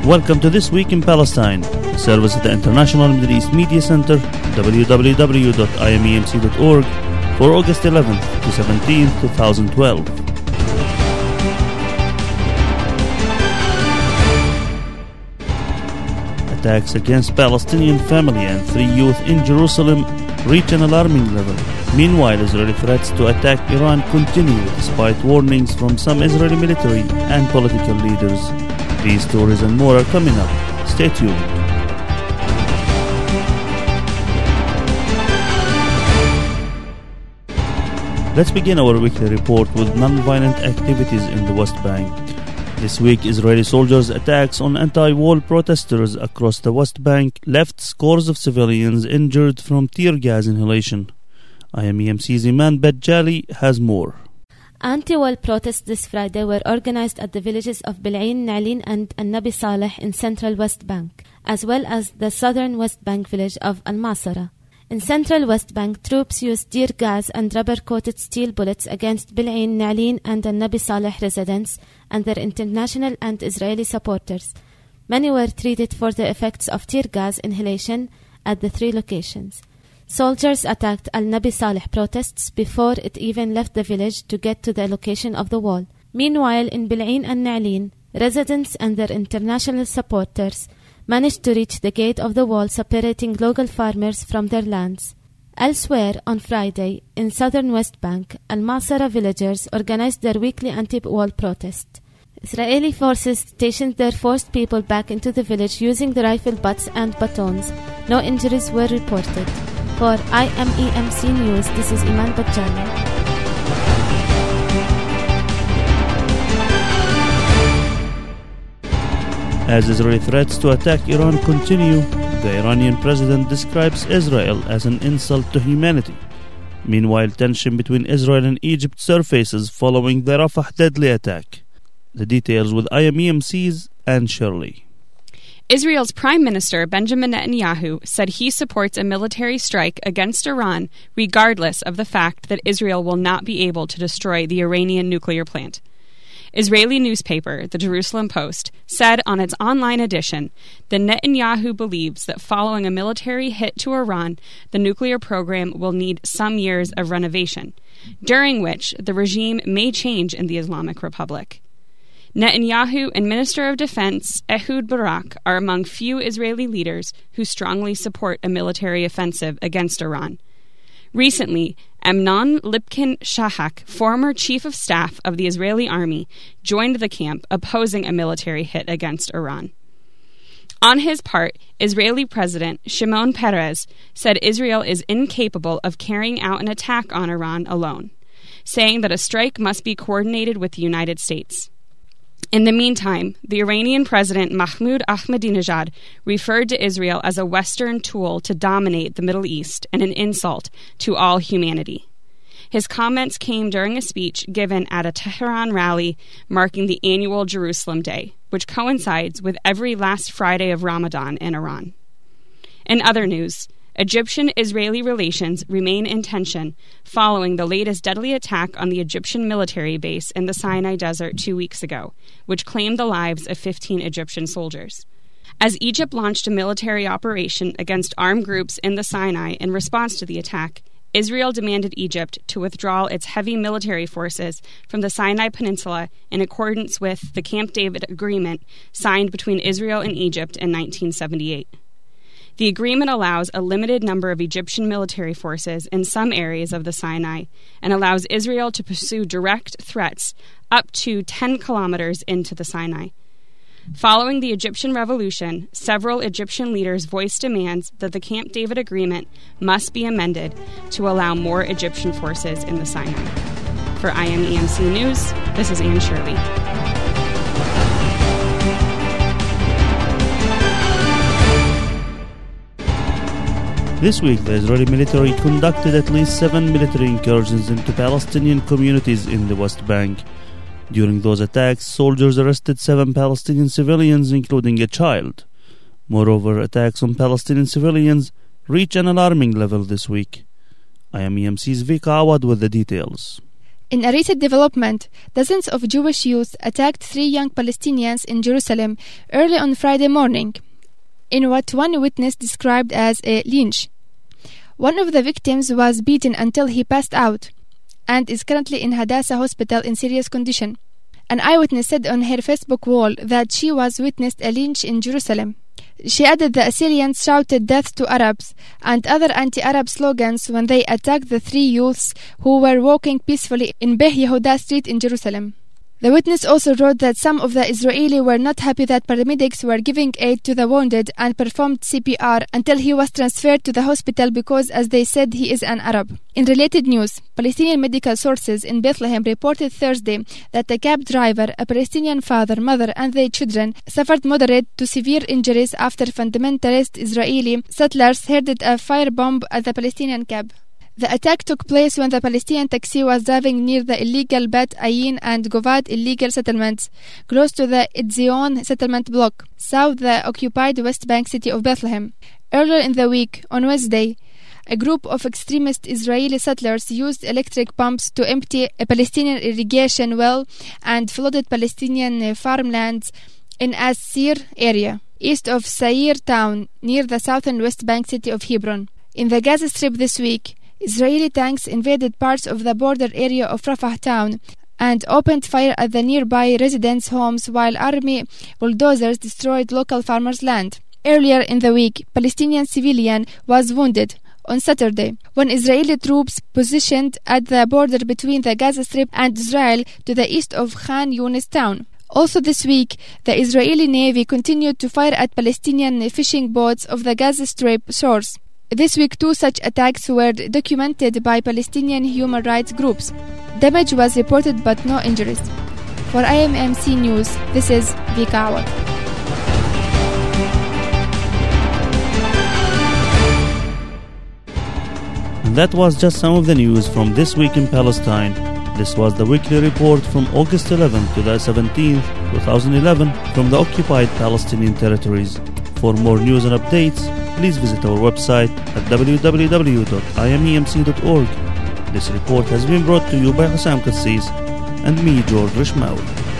Welcome to This Week in Palestine, a service of the International Middle East Media Center, www.imemc.org, for August 11th to 17th, 2012. Attacks against Palestinian family and 3 youth in Jerusalem reach an alarming level. Meanwhile, Israeli threats to attack Iran continue despite warnings from some Israeli military and political leaders. These stories and more are coming up. Stay tuned. Let's begin our weekly report with non-violent activities in the West Bank. This week, Israeli soldiers' attacks on anti-war protesters across the West Bank left scores of civilians injured from tear gas inhalation. IMEMC's Iman Bajali has more. Anti-war protests this Friday were organized at the villages of Bil'in, Na'lin and Nabi Saleh in central West Bank, as well as the southern West Bank village of Al-Masara. In central West Bank, troops used tear gas and rubber-coated steel bullets against Bil'in, Na'lin and Nabi Saleh residents and their international and Israeli supporters. Many were treated for the effects of tear gas inhalation at the 3 locations. Soldiers attacked Al-Nabi Saleh protests before it even left the village to get to the location of the wall. Meanwhile, in Bil'in and Na'lin, residents and their international supporters managed to reach the gate of the wall separating local farmers from their lands. Elsewhere, on Friday, in southern West Bank, Al-Masara villagers organized their weekly anti-wall protest. Israeli forces stationed their forced people back into the village using the rifle butts and batons. No injuries were reported. For IMEMC News, this is Iman Bajali. As Israeli threats to attack Iran continue, the Iranian president describes Israel as an insult to humanity. Meanwhile, tension between Israel and Egypt surfaces following the Rafah deadly attack. The details with IMEMC's Anne Shirley. Israel's Prime Minister Benjamin Netanyahu said he supports a military strike against Iran regardless of the fact that Israel will not be able to destroy the Iranian nuclear plant. Israeli newspaper, the Jerusalem Post, said on its online edition that Netanyahu believes that following a military hit to Iran, the nuclear program will need some years of renovation, during which the regime may change in the Islamic Republic. Netanyahu and Minister of Defense Ehud Barak are among few Israeli leaders who strongly support a military offensive against Iran. Recently, Amnon Lipkin-Shahak, former chief of staff of the Israeli army, joined the camp opposing a military hit against Iran. On his part, Israeli President Shimon Peres said Israel is incapable of carrying out an attack on Iran alone, saying that a strike must be coordinated with the United States. In the meantime, the Iranian President Mahmoud Ahmadinejad referred to Israel as a Western tool to dominate the Middle East and an insult to all humanity. His comments came during a speech given at a Tehran rally marking the annual Jerusalem Day, which coincides with every last Friday of Ramadan in Iran. In other news, Egyptian-Israeli relations remain in tension following the latest deadly attack on the Egyptian military base in the Sinai Desert 2 weeks ago, which claimed the lives of 15 Egyptian soldiers. As Egypt launched a military operation against armed groups in the Sinai in response to the attack, Israel demanded Egypt to withdraw its heavy military forces from the Sinai Peninsula in accordance with the Camp David Agreement signed between Israel and Egypt in 1978. The agreement allows a limited number of Egyptian military forces in some areas of the Sinai and allows Israel to pursue direct threats up to 10 kilometers into the Sinai. Following the Egyptian Revolution, several Egyptian leaders voiced demands that the Camp David Agreement must be amended to allow more Egyptian forces in the Sinai. For IMEMC News, this is Anne Shirley. This week, the Israeli military conducted at least 7 military incursions into Palestinian communities in the West Bank. During those attacks, soldiers arrested 7 Palestinian civilians, including a child. Moreover, attacks on Palestinian civilians reach an alarming level this week. IMEMC's Vika Awad with the details. In a recent development, dozens of Jewish youth attacked 3 young Palestinians in Jerusalem early on Friday morning, in what one witness described as a lynch. One of the victims was beaten until he passed out and is currently in Hadassah Hospital in serious condition. An eyewitness said on her Facebook wall that she was witnessed a lynch in Jerusalem. She added the assailants shouted death to Arabs and other anti-Arab slogans when they attacked the 3 youths who were walking peacefully in Beh Yehuda Street in Jerusalem. The witness also wrote that some of the Israelis were not happy that paramedics were giving aid to the wounded and performed CPR until he was transferred to the hospital because, as they said, he is an Arab. In related news, Palestinian medical sources in Bethlehem reported Thursday that a cab driver, a Palestinian father, mother and their children suffered moderate to severe injuries after fundamentalist Israeli settlers hurled a firebomb at the Palestinian cab. The attack took place when the Palestinian taxi was driving near the illegal Bet Ayin and Govad illegal settlements, close to the Etzion settlement block, south the occupied West Bank city of Bethlehem. Earlier in the week, on Wednesday, a group of extremist Israeli settlers used electric pumps to empty a Palestinian irrigation well and flooded Palestinian farmlands in As-Sir area, east of Sair town, near the southern West Bank city of Hebron. In the Gaza Strip this week, Israeli tanks invaded parts of the border area of Rafah town and opened fire at the nearby residents' homes while army bulldozers destroyed local farmers' land. Earlier in the week, Palestinian civilian was wounded on Saturday when Israeli troops positioned at the border between the Gaza Strip and Israel to the east of Khan Yunis town. Also this week, the Israeli Navy continued to fire at Palestinian fishing boats of the Gaza Strip shores. This week, 2 such attacks were documented by Palestinian human rights groups. Damage was reported but no injuries. For IMMC News, this is Vika Awad. And that was just some of the news from this week in Palestine. This was the weekly report from August 11th to the 17th, 2011 from the occupied Palestinian territories. For more news and updates, please visit our website at www.imemc.org. This report has been brought to you by Hussam Kassis and me, George Rishmawi.